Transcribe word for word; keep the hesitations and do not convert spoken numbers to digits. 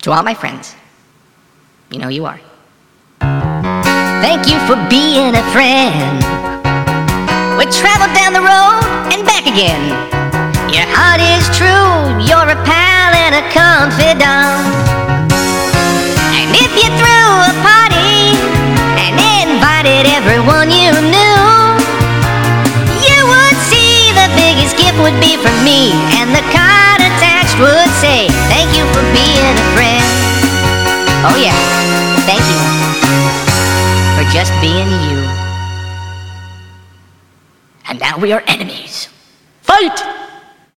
To all my friends, you know you are. Thank you for being a friend. We traveled down the road and back again. Your heart is true, you're a pal and a confidant. And if you threw a party and invited everyone you knew, you would see the biggest gift would be from me, and the card attached would say, thank you for being a friend. Oh yeah, thank you for just being you. And now we are enemies. Fight!